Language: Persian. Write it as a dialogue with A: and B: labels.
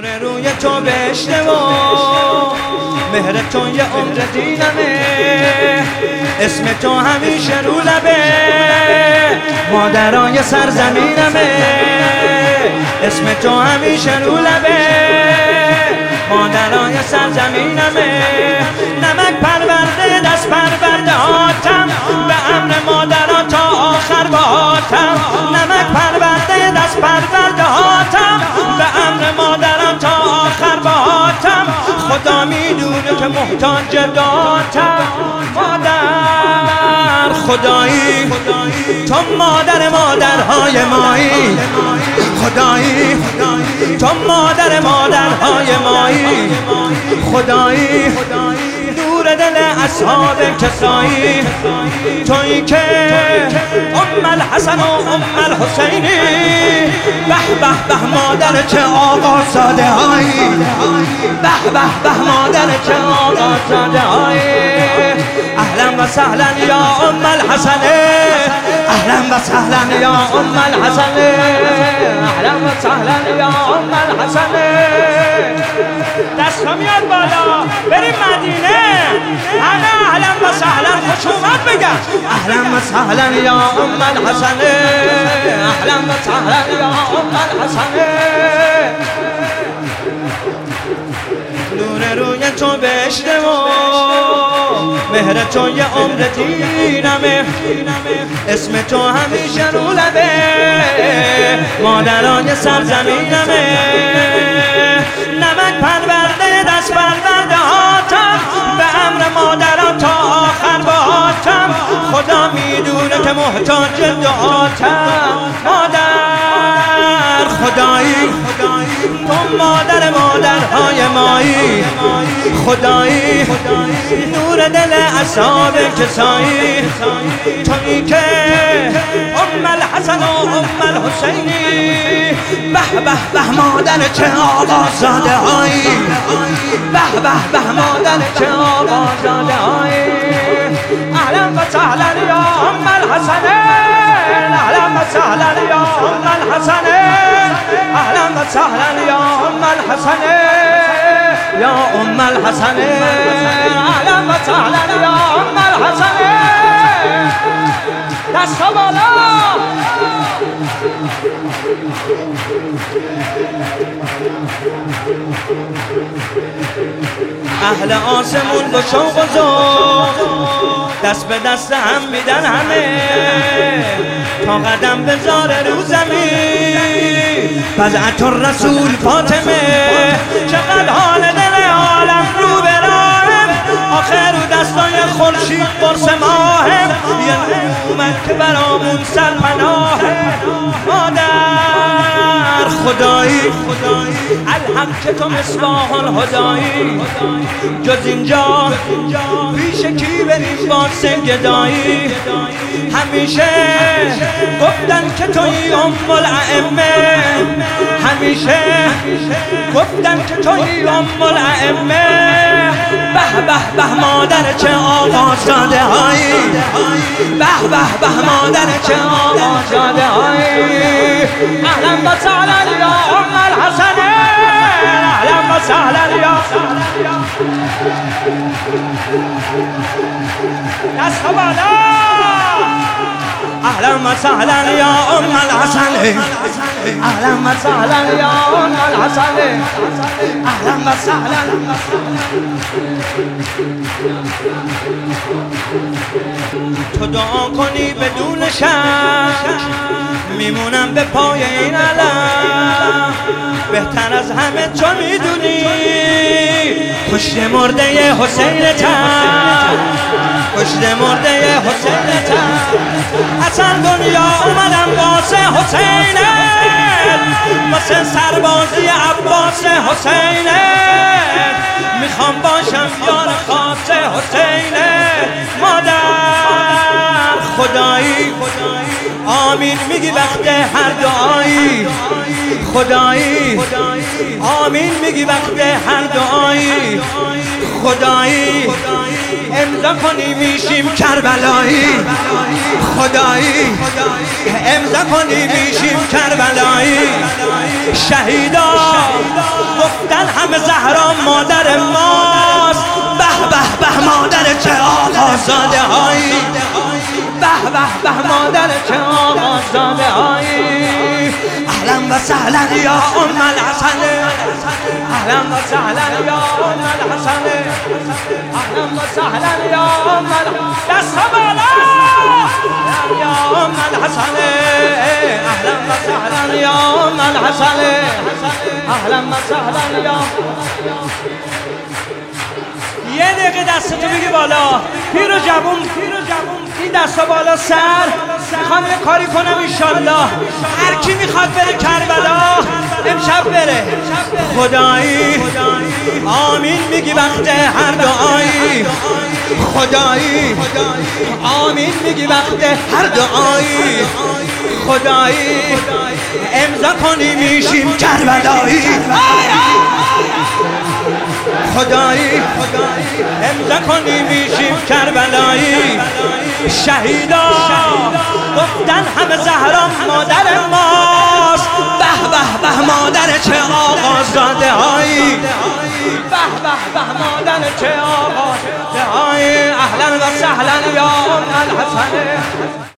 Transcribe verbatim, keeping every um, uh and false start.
A: روی تو بشته و مهر تو یه عمر دینمه، اسم تو همیشه رو لبه مادرای سرزمینمه، اسم تو همیشه رو لبه مادرای سرزمینمه. نمک پرورده دست پرورده هاتم، به امر مادران تا آخر باهاتم. نمک پرورده دست پرورده هاتم، به امر مادران تا آخر باهاتم. خدا میدونه که محتاج داتم. مادر خدایی تو مادر مادرهای مایی، خدایی تو مادر مادرهای مایی، خدایی نور دل اصحاب کسایی، تویی که ام الحسن و ام الحسینی. به به به مادر چه آقازاده هایی، به به به مادر چه آقازاده هایی. اهلا و سهلا یا ام الحسن، اهلا و سهلا یا ام الحسن، اهلا و سهلا یا ام الحسن. دستا میاد بالا بریم مدینه. انا اهلا و سهلا خوش اومد بگم. اهلا و سهلا یا ام الحسن، اهلا و سهلا یا ام الحسن. نور روی تو بشته و مهر تو یه عمر دینمه، اسم تو همیشه رو لبه مادرای سرزمینمه. نمک پرورده دست پرورده هاتم، به امر مادران تا آخر باهاتم. خدا میدونه که محتاج دعاتم. مادر خدایی تو مادر مادرهای مایی، خدایی نور دل اصحاب کسایی، تویی که ام الحسن و ام الحسینی. به به به مادر چه آقازاده هایی، به به به مادر چه آقازاده هایی. اهلا و سهلا یا ام الحسن، اهلا و سهلا یا ام الحسن، اهلا و سهلا یا ام الحسن، یا ام الحسن، اهلا و سهلا یا ام الحسن. دستا بالا. اهل آسمون با شوق و ذوق دست به دست هم میدن همه، تا قدم بذاره رو زمین فزعت الرسول فاطمه. چقدر حال دل عالم رو به راهم، آخر رو دستای خورشید قرص ماهم. یه اومد که برامون سرپناهه. مادر خدایی الحق که تو مصباح الهدایی، جز اینجا پیش کی بریم با سنگدایی. همیشه گفتن که تویی ام الائمه، همیشه گفتن که تویی ام الائمه. به به به مادر چه آقازاده هایی، به به به مادر چه آقازاده هایی. اهلا و سهلا یا ام الحسن، اهلا و سهلا یا. دست بالا. اهلا و سهلا یا ام الحسن، اهلا و سهلا یا ام الحسن، اهلا و سهلا. تو دعا کنی بدون شک، میمونم به پای این علم. بهتر از همه تو میدونی پشت مرده حسین تن، پشت مرده حسین تن. اصلا دنیا اومدم واسه حسینه، واسه سربازی عباس حسینه. میخوام باشم یار خاص حسینه. مادر خدایی آمین میگی وقت هر دعایی، خدایی آمین میگی وقت هر دعایی. خدایی امضا کنی میشیم کربلایی، خدایی امضا کنی میشیم کربلایی. شهیدا گفت همه زهرا مادر ماست. به به به مادر چه آقازاده هایی، به به به مادر چه آقازاده هایی. اهلا و سهلا یا ام الحسن، اهلا و سهلا یا ام الحسن، اهلا و سهلا یا ام الحسن. دست بالا یا ام الحسن، اهلا و سهلا یا ام الحسن، اهلا و سهلا یا. یه دقیقه دستتو بگی بالا. پیر و جوون، پیر و جوون، این دستا بالا سر. میخوام یه کاری کنم انشالله. هر کی میخواد بره کربلا امشب بره. خدایی آمین میگی وقت هر دعایی، خدایی آمین میگی وقت هر دعایی. خدایی امضا کنی میشیم کربلایی. خدایی امضا کنی میشیم کربلایی. شهیدا گفتن همه زهرا مادر ماست. به به به مادر چه آقازاده هایی، به به به مادر چه آقازاده هایی. اهلا و سهلا یا ام الحسن.